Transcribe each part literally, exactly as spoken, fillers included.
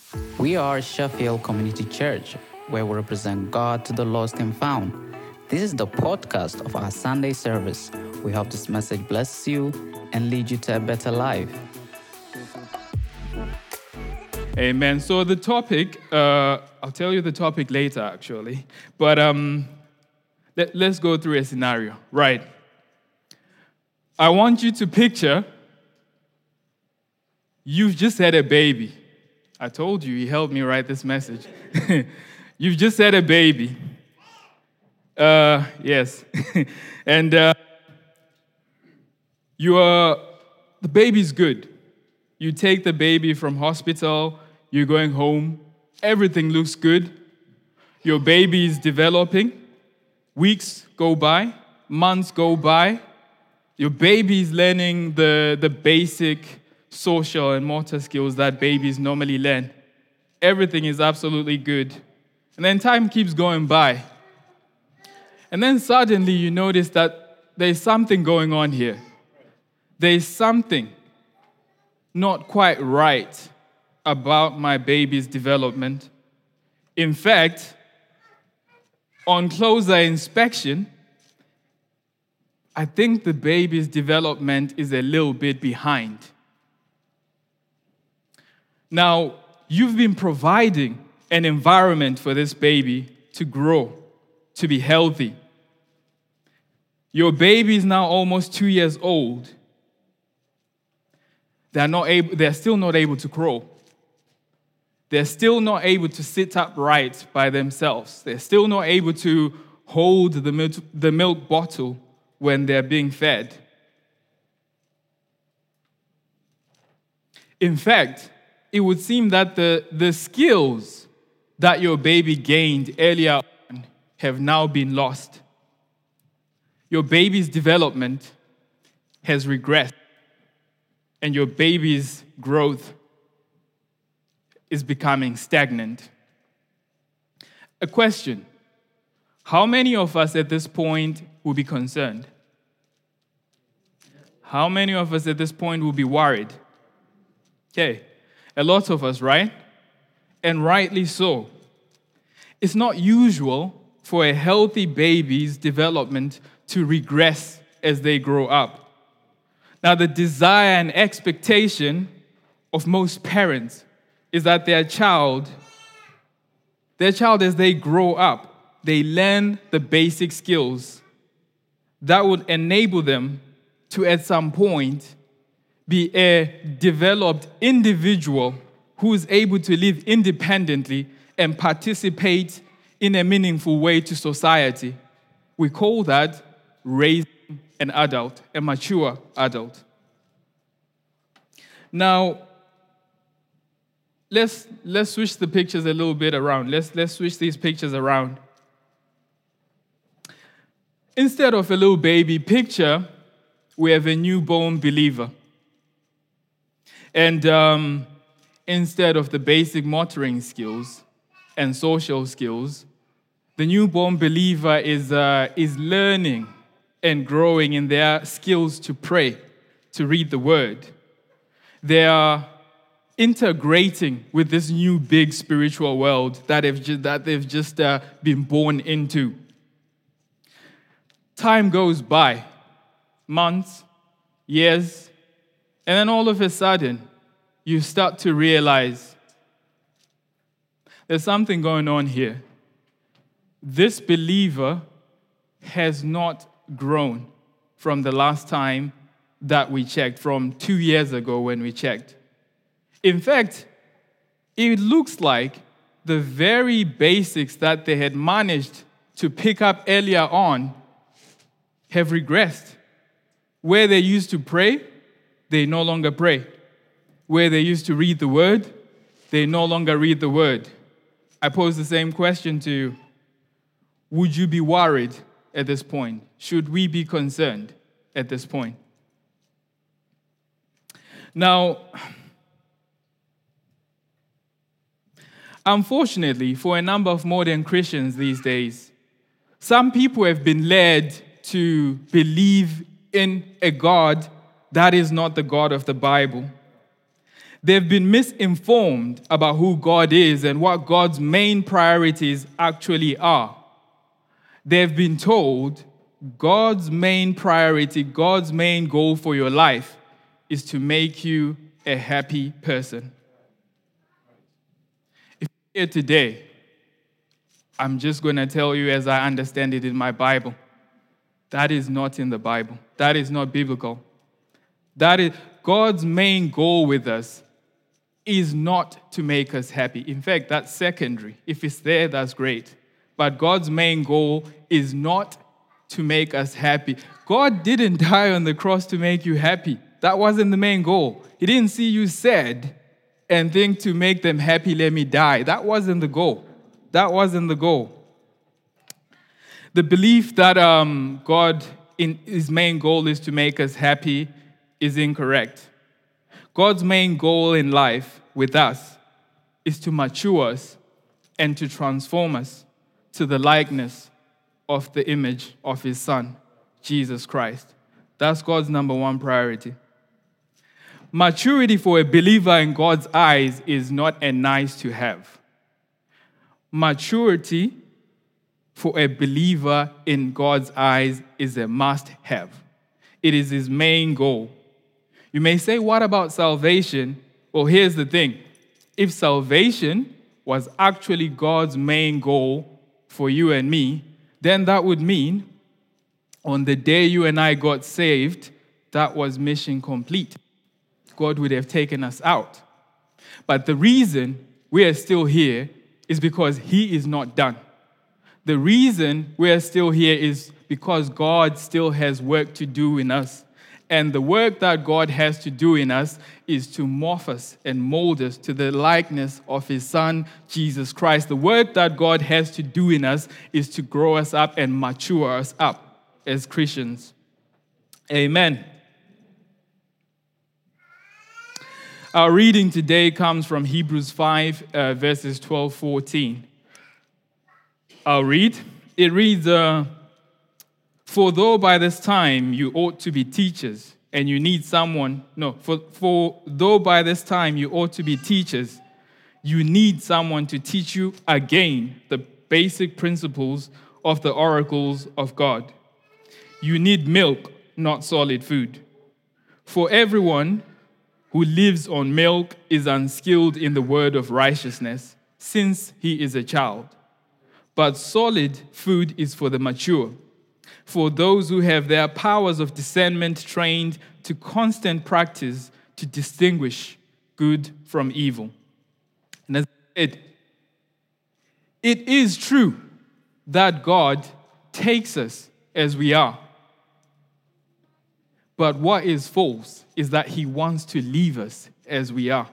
We are Sheffield Community Church, where we represent God to the lost and found. This is the podcast of our Sunday service. We hope this message blesses you and leads you to a better life. Amen. So the topic, uh, I'll tell you the topic later, actually. But um, let, let's go through a scenario. Right. I want you to picture you've just had a baby. I told you, he helped me write this message. You've just had a baby. Uh, yes. and uh, you are, the baby's good. You take the baby from hospital, you're going home, everything looks good. Your baby is developing. Weeks go by, months go by. Your baby is learning the, the basic social and motor skills that babies normally learn. Everything is absolutely good. And then time keeps going by. And then suddenly you notice that there's something going on here. There's something not quite right about my baby's development. In fact, on closer inspection, I think the baby's development is a little bit behind. Now, you've been providing an environment for this baby to grow, to be healthy. Your baby is now almost two years old. They're not able, they're still not able to crawl. They're still not able to sit upright by themselves. They're still not able to hold the milk, the milk bottle when they're being fed. In fact, it would seem that the, the skills that your baby gained earlier on have now been lost. Your baby's development has regressed, and your baby's growth is becoming stagnant. A question: how many of us at this point will be concerned? How many of us at this point will be worried? Okay. A lot of us, right? And rightly so. It's not usual for a healthy baby's development to regress as they grow up. Now, the desire and expectation of most parents is that their child, their child as they grow up, they learn the basic skills that would enable them to, at some point, be a developed individual who is able to live independently and participate in a meaningful way to society. We call that raising an adult, a mature adult. Now, let's let's switch the pictures a little bit around. Let's let's switch these pictures around. Instead of a little baby picture, we have a newborn believer. And um, instead of the basic motoring skills and social skills, the newborn believer is, uh, is learning and growing in their skills to pray, to read the word. They are integrating with this new big spiritual world that they've just, that they've just uh, been born into. Time goes by, months, years, and then all of a sudden, you start to realize there's something going on here. This believer has not grown from the last time that we checked, from two years ago when we checked. In fact, it looks like the very basics that they had managed to pick up earlier on have regressed. Where they used to pray, they no longer pray. Where they used to read the word, they no longer read the word. I pose the same question to you. Would you be worried at this point? Should we be concerned at this point? Now, unfortunately, for a number of modern Christians these days, some people have been led to believe in a God that is not the God of the Bible. They've been misinformed about who God is and what God's main priorities actually are. They've been told God's main priority, God's main goal for your life is to make you a happy person. If you're here today, I'm just going to tell you as I understand it in my Bible. That is not in the Bible. That is not biblical. That is God's main goal with us is not to make us happy. In fact, that's secondary. If it's there, that's great. But God's main goal is not to make us happy. God didn't die on the cross to make you happy. That wasn't the main goal. He didn't see you sad and think to make them happy, let me die. That wasn't the goal. That wasn't the goal. The belief that um, God, in his main goal is to make us happy is incorrect. God's main goal in life with us is to mature us and to transform us to the likeness of the image of his Son, Jesus Christ. That's God's number one priority. Maturity for a believer in God's eyes is not a nice to have. Maturity for a believer in God's eyes is a must-have. It is his main goal. You may say, what about salvation? Well, here's the thing. If salvation was actually God's main goal for you and me, then that would mean on the day you and I got saved, that was mission complete. God would have taken us out. But the reason we are still here is because he is not done. The reason we are still here is because God still has work to do in us. And the work that God has to do in us is to morph us and mold us to the likeness of his Son, Jesus Christ. The work that God has to do in us is to grow us up and mature us up as Christians. Amen. Our reading today comes from Hebrews five, uh, verses twelve, fourteen. I'll read. It reads, uh, For though by this time you ought to be teachers, and you need someone, no, for, for though by this time you ought to be teachers, you need someone to teach you again the basic principles of the oracles of God. You need milk, not solid food. For everyone who lives on milk is unskilled in the word of righteousness, since he is a child. But solid food is for the mature, for those who have their powers of discernment trained to constant practice to distinguish good from evil. And as I said, it is true that God takes us as we are. But what is false is that he wants to leave us as we are.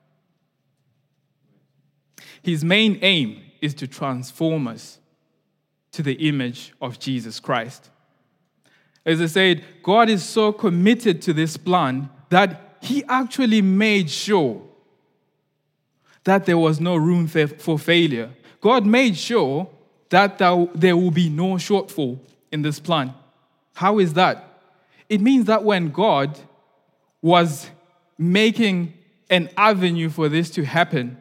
His main aim is to transform us to the image of Jesus Christ. As I said, God is so committed to this plan that he actually made sure that there was no room for failure. God made sure that there will be no shortfall in this plan. How is that? It means that when God was making an avenue for this to happen,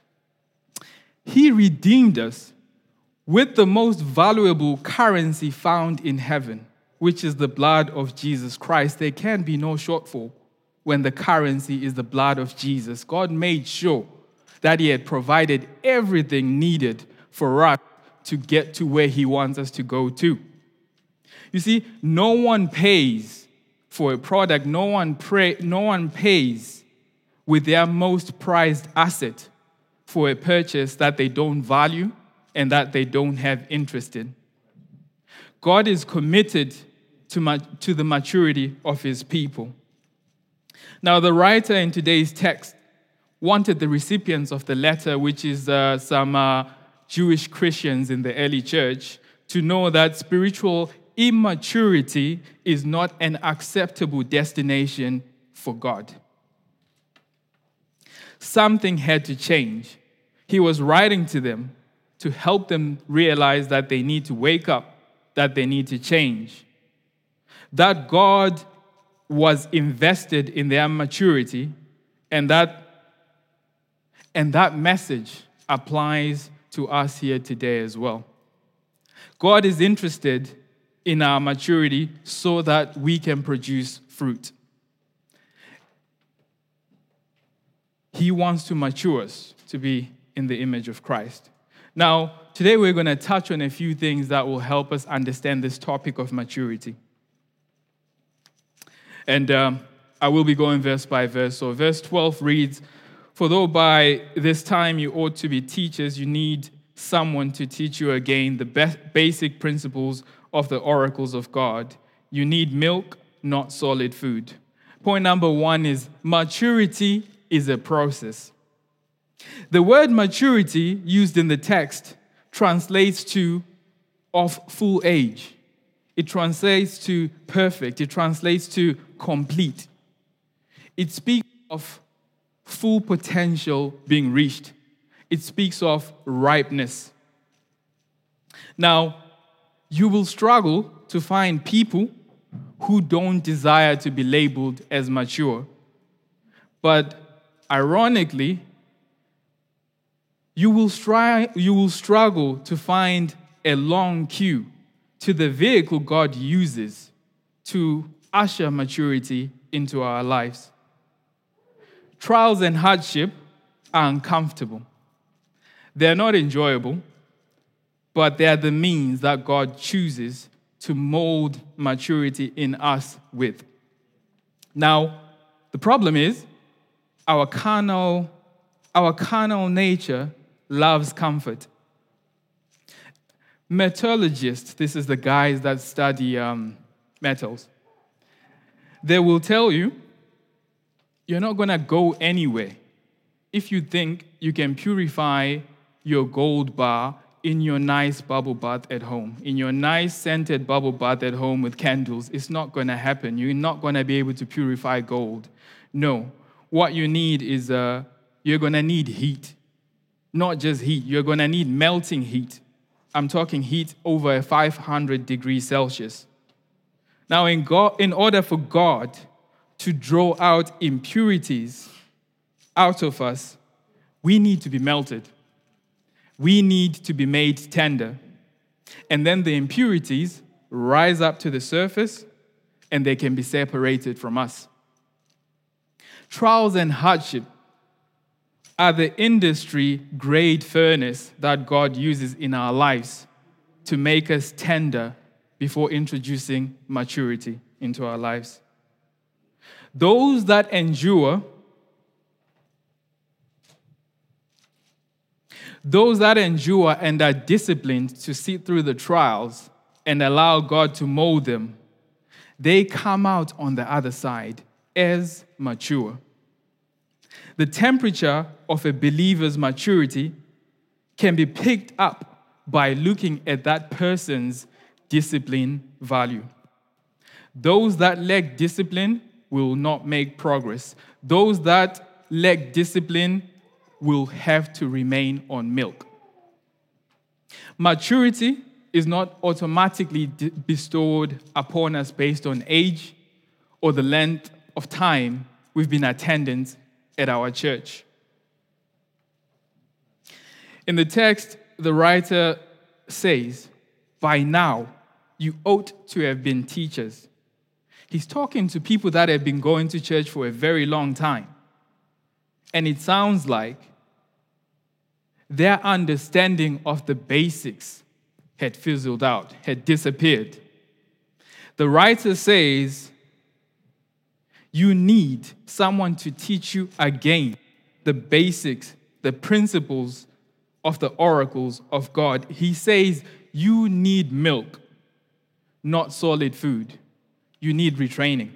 he redeemed us with the most valuable currency found in heaven, which is the blood of Jesus Christ. There can be no shortfall when the currency is the blood of Jesus. God made sure that he had provided everything needed for us to get to where he wants us to go to. You see, no one pays for a product, no one, pray, no one pays with their most prized asset for a purchase that they don't value and that they don't have interest in. God is committed to, ma- to the maturity of his people. Now, the writer in today's text wanted the recipients of the letter, which is uh, some uh, Jewish Christians in the early church, to know that spiritual immaturity is not an acceptable destination for God. Something had to change. He was writing to them to help them realize that they need to wake up, that they need to change, that God was invested in their maturity, and that And that message applies to us here today as well. God is interested in our maturity so that we can produce fruit. He wants to mature us to be in the image of Christ. Now, today we're going to touch on a few things that will help us understand this topic of maturity. And um, I will be going verse by verse. So verse twelve reads, "For though by this time you ought to be teachers, you need someone to teach you again the be- basic principles of the oracles of God. You need milk, not solid food." Point number one is maturity is a process. The word maturity used in the text translates to of full age. It translates to perfect. It translates to complete. It speaks of full potential being reached. It speaks of ripeness. Now, you will struggle to find people who don't desire to be labeled as mature. But ironically, you will, stri- you will struggle to find a long queue to the vehicle God uses to usher maturity into our lives. Trials and hardship are uncomfortable. They're not enjoyable, but they are the means that God chooses to mold maturity in us with. Now, the problem is our carnal, our carnal nature loves comfort. Metallurgists, this is the guys that study um, metals, they will tell you you're not going to go anywhere if you think you can purify your gold bar in your nice bubble bath at home, in your nice scented bubble bath at home with candles. It's not going to happen. You're not going to be able to purify gold. No. What you need is, uh, you're going to need heat. Not just heat. You're going to need melting heat. I'm talking heat over five hundred degrees Celsius. Now, in, God, in order for God to draw out impurities out of us, we need to be melted. We need to be made tender. And then the impurities rise up to the surface and they can be separated from us. Trials and hardship are the industry-grade furnace that God uses in our lives to make us tender before introducing maturity into our lives. Those that endure, those that endure and are disciplined to sit through the trials and allow God to mold them, they come out on the other side as mature. The temperature of a believer's maturity can be picked up by looking at that person's discipline value. Those that lack discipline will not make progress. Those that lack discipline will have to remain on milk. Maturity is not automatically bestowed upon us based on age or the length of time we've been attendant at our church. In the text, the writer says, "By now, you ought to have been teachers." He's talking to people that have been going to church for a very long time. And it sounds like their understanding of the basics had fizzled out, had disappeared. The writer says, you need someone to teach you again the basics, the principles of the oracles of God. He says, you need milk, not solid food. You need retraining.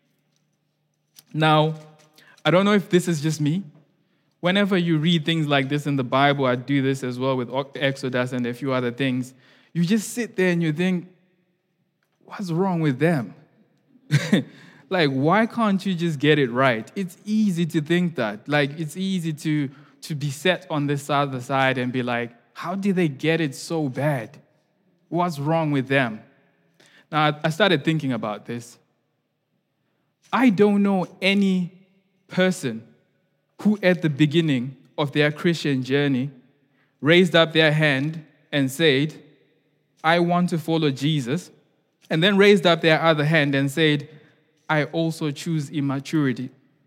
Now, I don't know if this is just me. Whenever you read things like this in the Bible, I do this as well with Exodus and a few other things, you just sit there and you think, what's wrong with them? Like, why can't you just get it right? It's easy to think that. Like, it's easy to, to be set on this other side and be like, how did they get it so bad? What's wrong with them? Now, I started thinking about this. I don't know any person who at the beginning of their Christian journey raised up their hand and said, I want to follow Jesus, and then raised up their other hand and said, I also choose immaturity.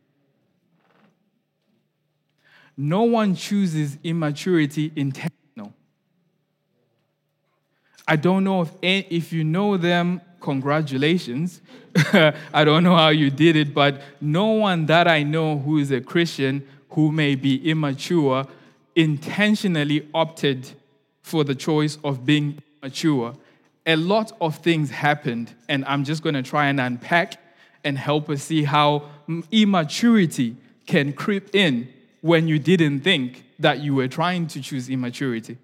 No one chooses immaturity intentional. I don't know if, if you know them, congratulations. I don't know how you did it, but no one that I know who is a Christian who may be immature intentionally opted for the choice of being immature. A lot of things happened, and I'm just going to try and unpack and help us see how immaturity can creep in when you didn't think that you were trying to choose immaturity.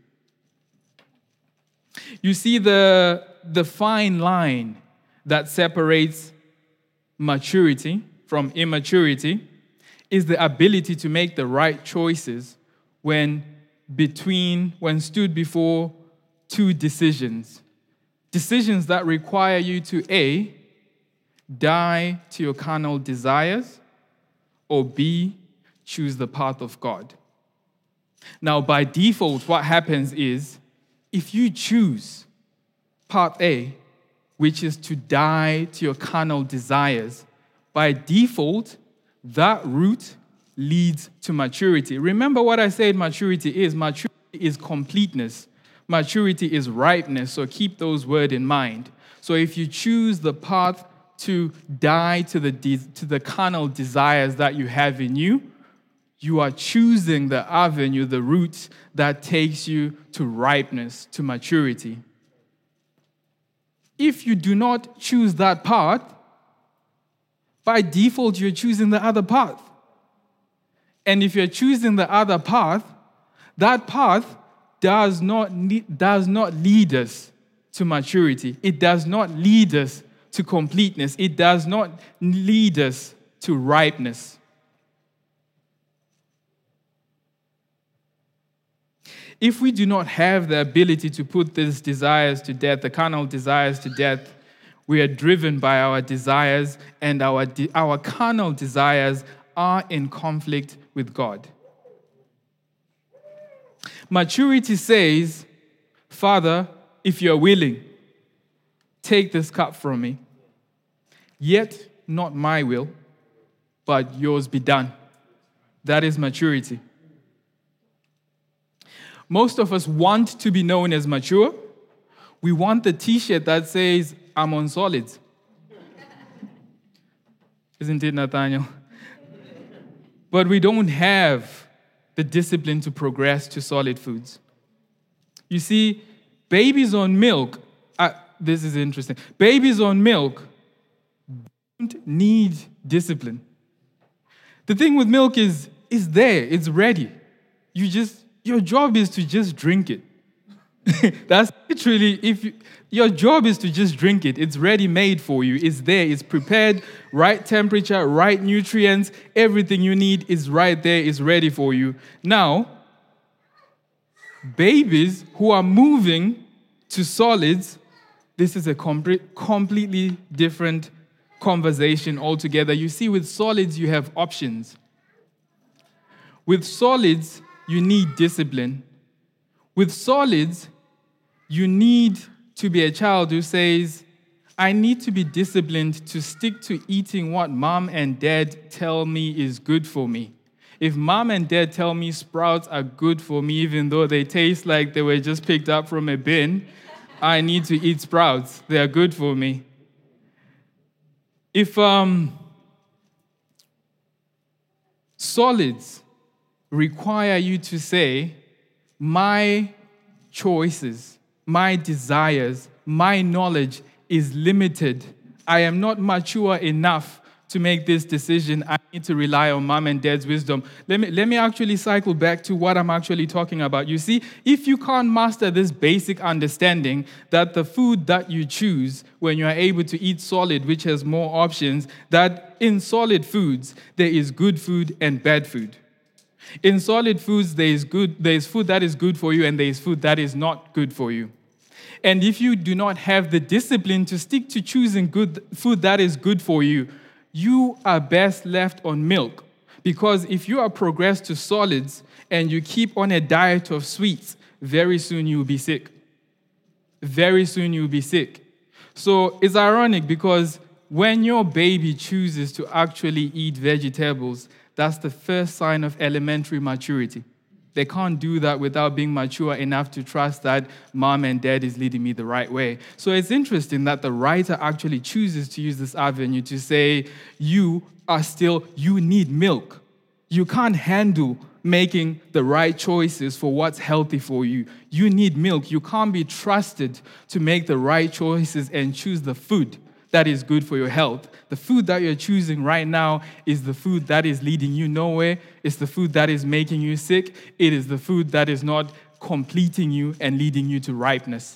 You see, the, the fine line that separates maturity from immaturity is the ability to make the right choices when between when stood before two decisions. Decisions that require you to A, die to your carnal desires, or B, choose the path of God. Now, by default, what happens is, if you choose part A, which is to die to your carnal desires, by default, that route leads to maturity. Remember what I said maturity is. Maturity is completeness. Maturity is ripeness, so keep those words in mind. So if you choose the path to die to the, de- to the carnal desires that you have in you, you are choosing the avenue, the route that takes you to ripeness, to maturity. If you do not choose that path, by default, you're choosing the other path. And if you're choosing the other path, that path does not, does not lead us to maturity. It does not lead us to completeness. It does not lead us to ripeness. If we do not have the ability to put these desires to death, the carnal desires to death, we are driven by our desires, and our, de- our carnal desires are in conflict with God. Maturity says, Father, if you're willing, take this cup from me. Yet not my will, but yours be done. That is maturity. Most of us want to be known as mature. We want the t-shirt that says, I'm on solids. Isn't it, Nathaniel? But we don't have the discipline to progress to solid foods. You see, babies on milk, uh, this is interesting. Babies on milk don't need discipline. The thing with milk is, it's there, it's ready. You just, your job is to just drink it. That's literally, if you, your job is to just drink it. It's ready made for you. It's there. It's prepared, right temperature, right nutrients. Everything you need is right there. It's ready for you. Now, babies who are moving to solids, this is a com- completely different conversation altogether. You see, with solids, you have options. With solids, you need discipline. With solids, you need to be a child who says, I need to be disciplined to stick to eating what mom and dad tell me is good for me. If mom and dad tell me sprouts are good for me, even though they taste like they were just picked up from a bin, I need to eat sprouts. They are good for me. If um, solids require you to say, my choices, my desires, my knowledge is limited. I am not mature enough to make this decision. I need to rely on mom and dad's wisdom. Let me, let me actually cycle back to what I'm actually talking about. You see, if you can't master this basic understanding that the food that you choose when you are able to eat solid, which has more options, that in solid foods, there is good food and bad food. In solid foods, there is good, there is food that is good for you, and there is food that is not good for you. And if you do not have the discipline to stick to choosing good food that is good for you, you are best left on milk. Because if you are progressed to solids and you keep on a diet of sweets, very soon you'll be sick. Very soon you'll be sick. So it's ironic because when your baby chooses to actually eat vegetables, that's the first sign of elementary maturity. They can't do that without being mature enough to trust that mom and dad is leading me the right way. So it's interesting that the writer actually chooses to use this avenue to say, you are still, you need milk. You can't handle making the right choices for what's healthy for you. You need milk. You can't be trusted to make the right choices and choose the food that is good for your health. The food that you're choosing right now is the food that is leading you nowhere. It's the food that is making you sick. It is the food that is not completing you and leading you to ripeness.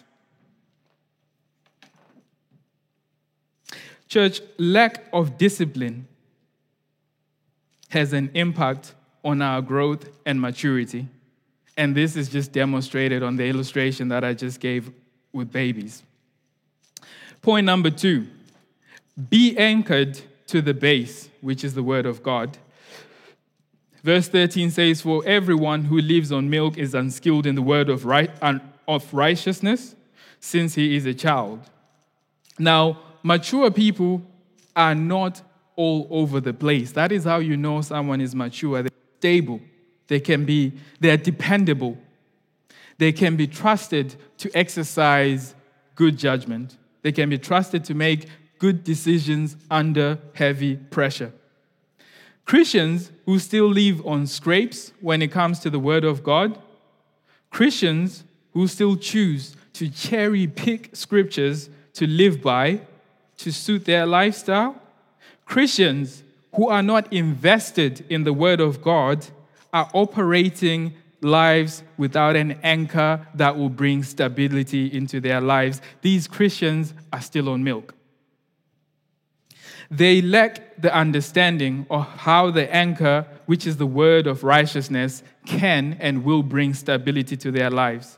Church, lack of discipline has an impact on our growth and maturity. And this is just demonstrated on the illustration that I just gave with babies. Point number two, be anchored to the base, which is the word of God. Verse thirteen says, for everyone who lives on milk is unskilled in the word of right of righteousness, since he is a child. Now, mature people are not all over the place. That is how you know someone is mature. They're stable. They can be, they're dependable. They can be trusted to exercise good judgment. They can be trusted to make good decisions under heavy pressure. Christians who still live on scrapes when it comes to the word of God, Christians who still choose to cherry pick scriptures to live by, to suit their lifestyle, Christians who are not invested in the word of God are operating lives without an anchor that will bring stability into their lives. These Christians are still on milk. They lack the understanding of how the anchor, which is the word of righteousness, can and will bring stability to their lives.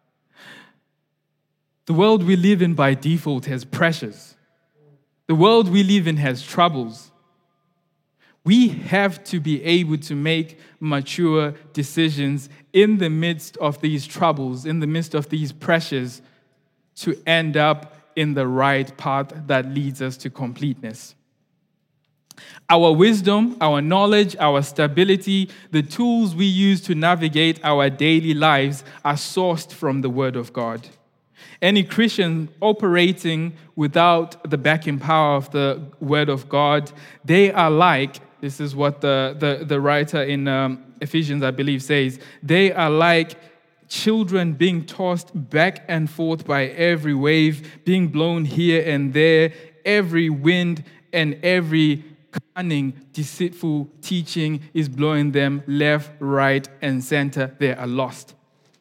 The world we live in by default has pressures. The world we live in has troubles. We have to be able to make mature decisions in the midst of these troubles, in the midst of these pressures, to end up in the right path that leads us to completeness. Our wisdom, our knowledge, our stability, the tools we use to navigate our daily lives are sourced from the Word of God. Any Christian operating without the backing power of the Word of God, they are like, this is what the, the, the writer in um, Ephesians, I believe, says, they are like children being tossed back and forth by every wave, being blown here and there, every wind and every cunning, deceitful teaching is blowing them left, right, and center. They are lost.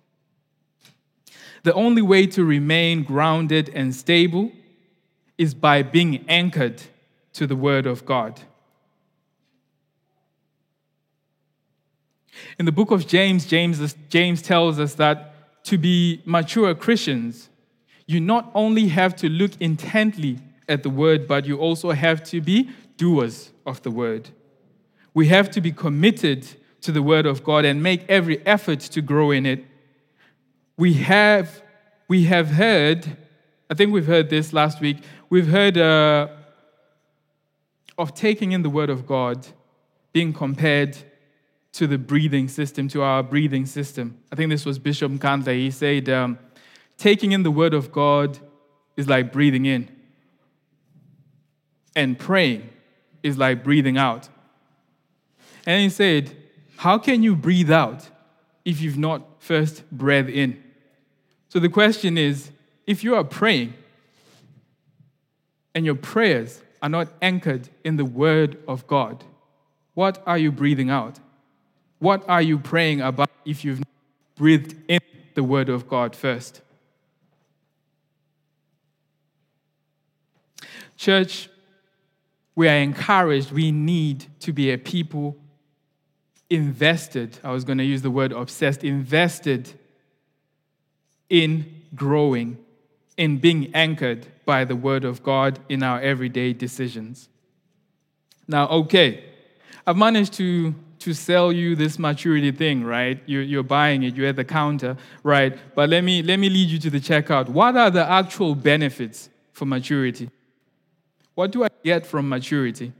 The only way to remain grounded and stable is by being anchored to the Word of God. In the book of James, James, James tells us that to be mature Christians, you not only have to look intently at the Word, but you also have to be doers of the Word. We have to be committed to the Word of God and make every effort to grow in it. We have, we have heard, I think we've heard this last week, we've heard uh, of taking in the Word of God being compared to the breathing system, to our breathing system. I think this was Bishop Nkandla. He said, um, taking in the Word of God is like breathing in. And praying is like breathing out. And he said, how can you breathe out if you've not first breathed in? So the question is, if you are praying and your prayers are not anchored in the Word of God, what are you breathing out? What are you praying about if you've not breathed in the Word of God first? Church, we are encouraged, we need to be a people invested, I was going to use the word obsessed, invested in growing, in being anchored by the Word of God in our everyday decisions. Now, okay, I've managed to, to sell you this maturity thing, right? You're, you're buying it, you're at the counter, right? But let me, let me lead you to the checkout. What are the actual benefits for maturity? What do I get from maturity?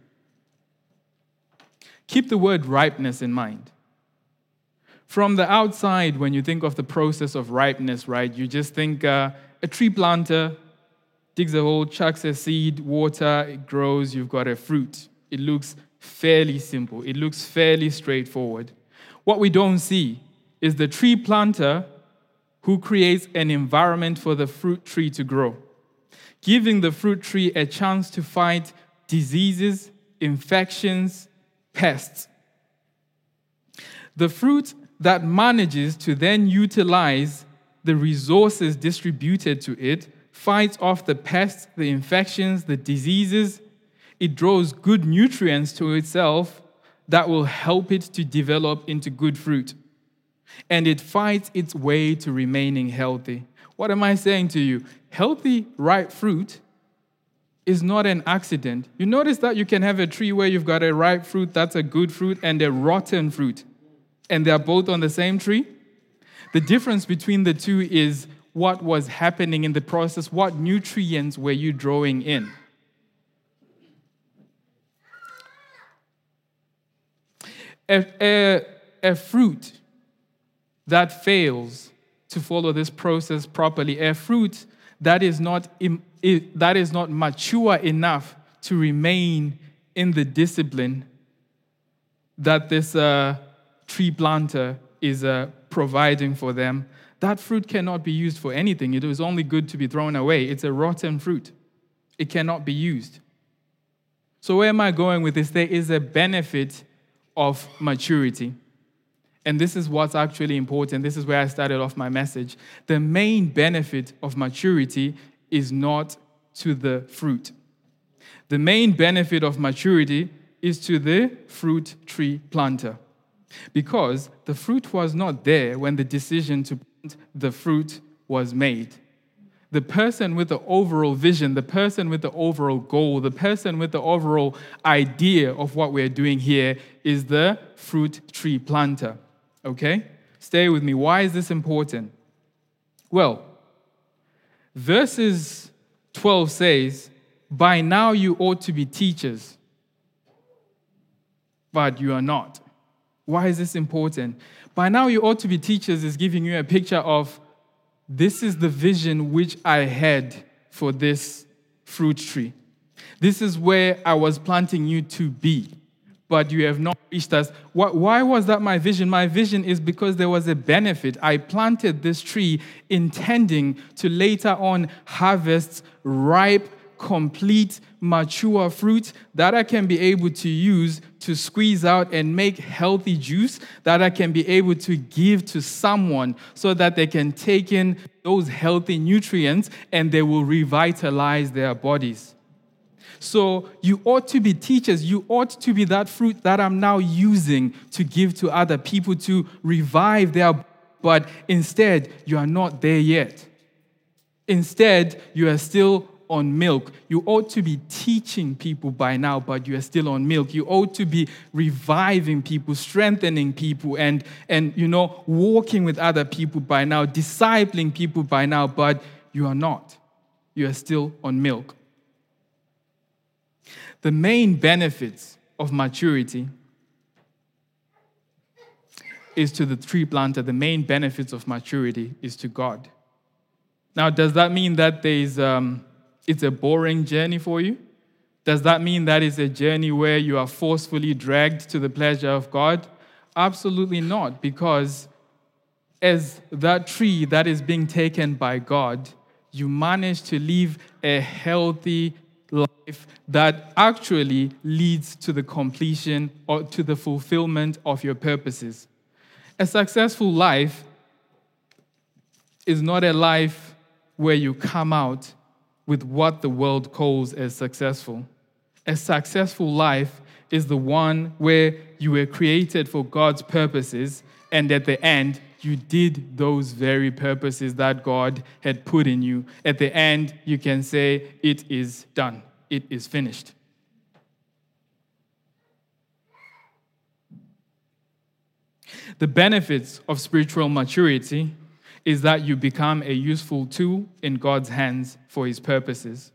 Keep the word ripeness in mind. From the outside, when you think of the process of ripeness, right, you just think uh, a tree planter digs a hole, chucks a seed, water, it grows, you've got a fruit. It looks fairly simple. It looks fairly straightforward. What we don't see is the tree planter who creates an environment for the fruit tree to grow, giving the fruit tree a chance to fight diseases, infections, pests. The fruit that manages to then utilize the resources distributed to it fights off the pests, the infections, the diseases. It draws good nutrients to itself that will help it to develop into good fruit. And it fights its way to remaining healthy. What am I saying to you? Healthy, ripe fruit is not an accident. You notice that you can have a tree where you've got a ripe fruit, that's a good fruit, and a rotten fruit, and they're both on the same tree. The difference between the two is what was happening in the process, what nutrients were you drawing in. A, a, a fruit that fails to follow this process properly, a fruit that is not im, that is not mature enough to remain in the discipline that this uh, tree planter is uh, providing for them, that fruit cannot be used for anything. It is only good to be thrown away. It's a rotten fruit. It cannot be used. So where am I going with this? There is a benefit of maturity. And this is what's actually important. This is where I started off my message. The main benefit of maturity is not to the fruit. The main benefit of maturity is to the fruit tree planter. Because the fruit was not there when the decision to plant the fruit was made. The person with the overall vision, the person with the overall goal, the person with the overall idea of what we're doing here is the fruit tree planter. Okay? Stay with me. Why is this important? Well, verses twelve says, "By now you ought to be teachers, but you are not." Why is this important? By now you ought to be teachers is giving you a picture of this is the vision which I had for this fruit tree. This is where I was planting you to be, but you have not reached us. Why was that my vision? My vision is because there was a benefit. I planted this tree intending to later on harvest ripe, complete, mature fruit that I can be able to use to squeeze out and make healthy juice that I can be able to give to someone so that they can take in those healthy nutrients and they will revitalize their bodies. So you ought to be teachers. You ought to be that fruit that I'm now using to give to other people to revive their, but instead you are not there yet. Instead, you are still on milk. You ought to be teaching people by now, but you are still on milk. You ought to be reviving people, strengthening people, and, and you know, walking with other people by now, discipling people by now, but you are not. You are still on milk. The main benefits of maturity is to the tree planter. The main benefits of maturity is to God. Now, does that mean that there is um, it's a boring journey for you? Does that mean that it's a journey where you are forcefully dragged to the pleasure of God? Absolutely not, because as that tree that is being taken by God, you manage to live a healthy life that actually leads to the completion or to the fulfillment of your purposes. A successful life is not a life where you come out with what the world calls as successful. A successful life is the one where you were created for God's purposes, and at the end, you did those very purposes that God had put in you. At the end, you can say, it is done. It is finished. The benefits of spiritual maturity is that you become a useful tool in God's hands for his purposes.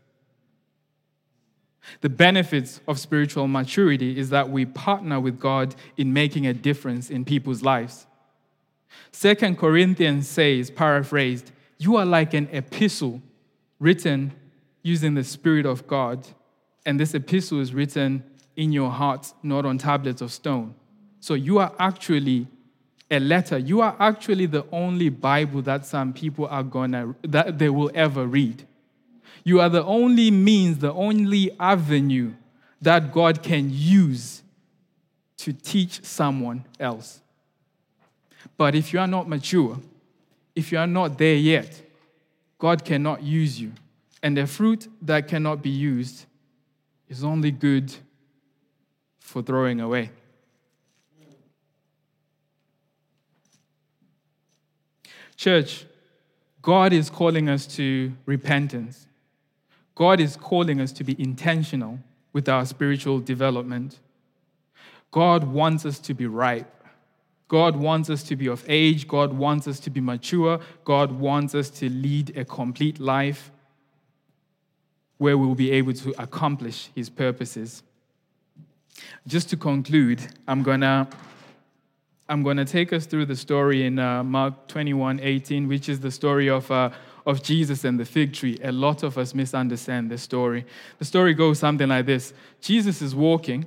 The benefits of spiritual maturity is that we partner with God in making a difference in people's lives. Second Corinthians says, paraphrased, you are like an epistle written using the Spirit of God, and this epistle is written in your heart, not on tablets of stone. So you are actually a letter. You are actually the only Bible that some people are gonna, that they will ever read. You are the only means, the only avenue that God can use to teach someone else. But if you are not mature, if you are not there yet, God cannot use you. And the fruit that cannot be used is only good for throwing away. Church, God is calling us to repentance. God is calling us to be intentional with our spiritual development. God wants us to be ripe. God wants us to be of age. God wants us to be mature. God wants us to lead a complete life where we will be able to accomplish his purposes. Just to conclude, I'm gonna I'm gonna take us through the story in uh, Mark twenty-one eighteen, which is the story of uh, of Jesus and the fig tree. A lot of us misunderstand this story. The story goes something like this: Jesus is walking,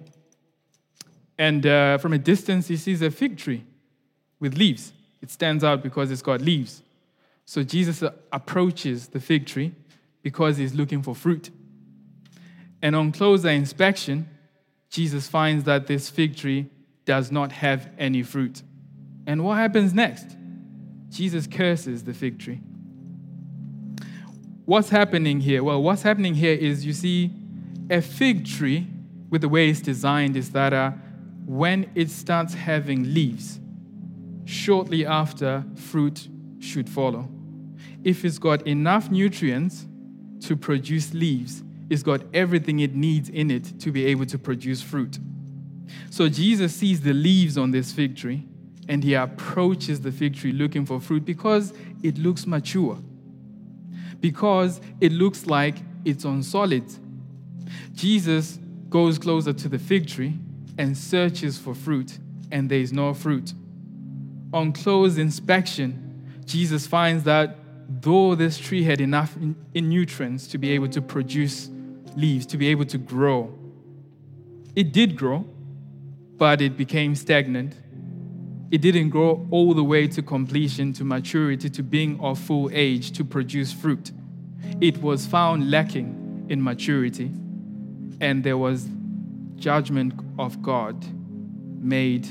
and uh, from a distance he sees a fig tree with leaves. It stands out because it's got leaves. So Jesus approaches the fig tree because he's looking for fruit. And on closer inspection, Jesus finds that this fig tree does not have any fruit. And what happens next? Jesus curses the fig tree. What's happening here? Well, what's happening here is, you see, a fig tree, with the way it's designed, is that uh, when it starts having leaves, shortly after, fruit should follow. If it's got enough nutrients to produce leaves, it's got everything it needs in it to be able to produce fruit. So Jesus sees the leaves on this fig tree, and he approaches the fig tree looking for fruit because it looks mature, because it looks like it's on solids. Jesus goes closer to the fig tree and searches for fruit, and there is no fruit. On close inspection, Jesus finds that though this tree had enough in, in nutrients to be able to produce leaves, to be able to grow, it did grow, but it became stagnant. It didn't grow all the way to completion, to maturity, to being of full age, to produce fruit. It was found lacking in maturity, and there was judgment of God made,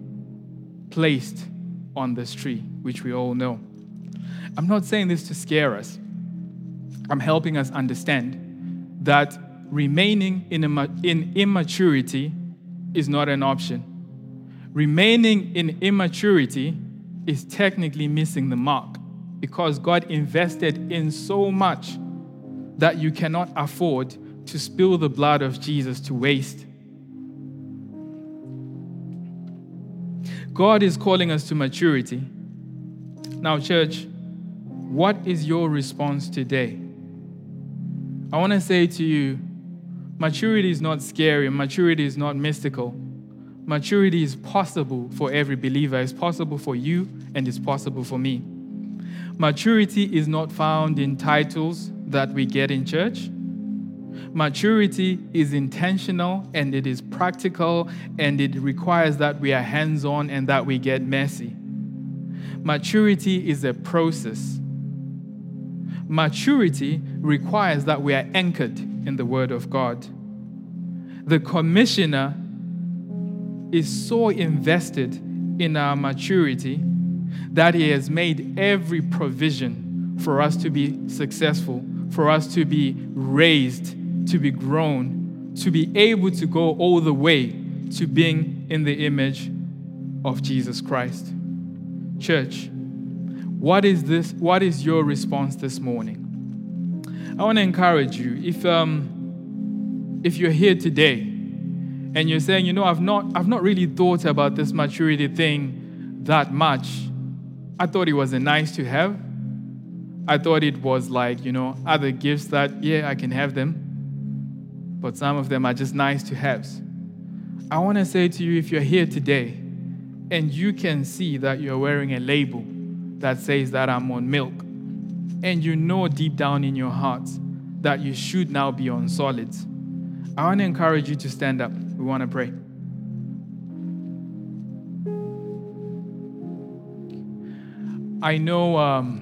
placed on this tree, which we all know. I'm not saying this to scare us. I'm helping us understand that remaining in, in immaturity is not an option. Remaining in immaturity is technically missing the mark, because God invested in so much that you cannot afford to spill the blood of Jesus to waste. God is calling us to maturity. Now, church, what is your response today? I want to say to you, maturity is not scary. Maturity is not mystical. Maturity is possible for every believer. It's possible for you, and it's possible for me. Maturity is not found in titles that we get in church. Maturity is intentional, and it is practical, and it requires that we are hands-on and that we get messy. Maturity is a process. Maturity requires that we are anchored in the Word of God. The commissioner is so invested in our maturity that he has made every provision for us to be successful, for us to be raised, to be grown, to be able to go all the way to being in the image of Jesus Christ. Church, what is this? What is your response this morning? I want to encourage you. If um, if you're here today and you're saying, you know, I've not, I've not really thought about this maturity thing that much, I thought it was a nice to have. I thought it was like, you know, other gifts that, yeah, I can have them. But some of them are just nice to haves. I want to say to you, if you're here today and you can see that you're wearing a label that says that I'm on milk, and you know deep down in your heart that you should now be on solids, I want to encourage you to stand up. We want to pray. I know um,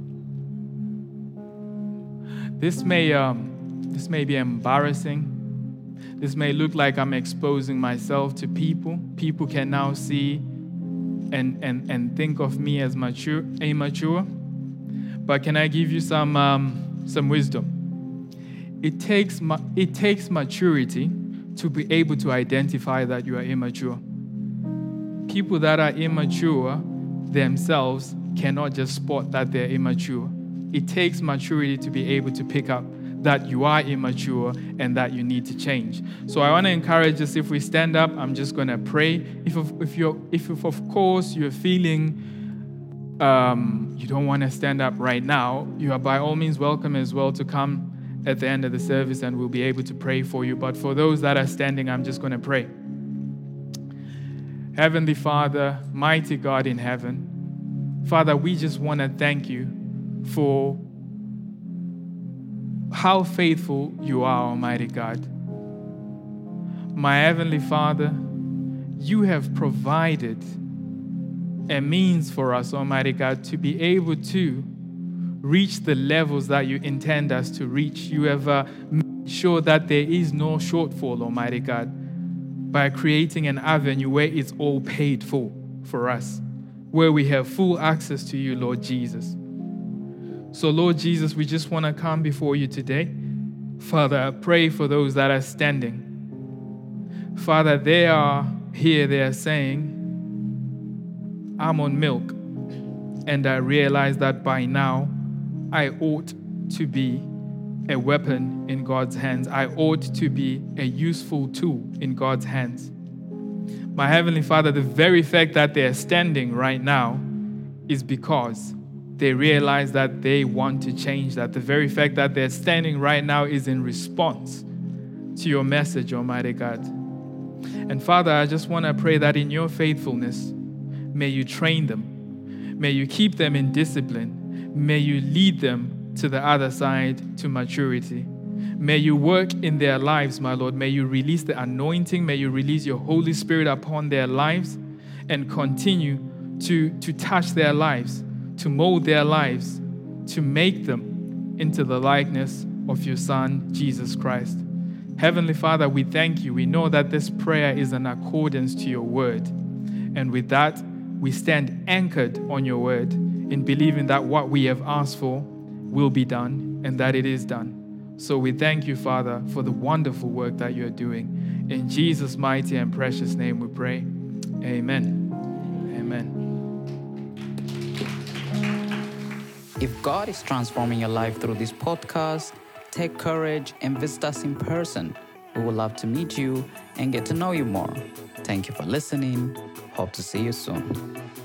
this may um, this may be embarrassing. This may look like I'm exposing myself to people. People can now see and and and think of me as mature, immature. But can I give you some um, some wisdom? It takes ma- it takes maturity to be able to identify that you are immature. People that are immature themselves cannot just spot that they're immature. It takes maturity to be able to pick up that you are immature and that you need to change. So I want to encourage us, if we stand up, I'm just going to pray. If if you're if, if of course you're feeling um, you don't want to stand up right now, you are by all means welcome as well to come at the end of the service and we'll be able to pray for you. But for those that are standing, I'm just going to pray. Heavenly Father, mighty God in heaven, Father, we just want to thank you for how faithful you are, Almighty God. My Heavenly Father, you have provided a means for us, Almighty God, to be able to reach the levels that you intend us to reach. You have uh, made sure that there is no shortfall, Almighty God, by creating an avenue where it's all paid for for us, where we have full access to you, Lord Jesus. So, Lord Jesus, we just want to come before you today. Father, I pray for those that are standing. Father, they are here, they are saying, I'm on milk, and I realize that by now I ought to be a weapon in God's hands. I ought to be a useful tool in God's hands. My Heavenly Father, the very fact that they're standing right now is because they realize that they want to change that. The very fact that they're standing right now is in response to your message, Almighty God. And Father, I just want to pray that in your faithfulness, may you train them. May you keep them in discipline. May you lead them to the other side, to maturity. May you work in their lives, my Lord. May you release the anointing. May you release your Holy Spirit upon their lives and continue to, to touch their lives, to mold their lives, to make them into the likeness of your Son, Jesus Christ. Heavenly Father, we thank you. We know that this prayer is in accordance to your word. And with that, we stand anchored on your word in believing that what we have asked for will be done and that it is done. So we thank you, Father, for the wonderful work that you're doing. In Jesus' mighty and precious name we pray. Amen. Amen. If God is transforming your life through this podcast, take courage and visit us in person. We would love to meet you and get to know you more. Thank you for listening. Hope to see you soon.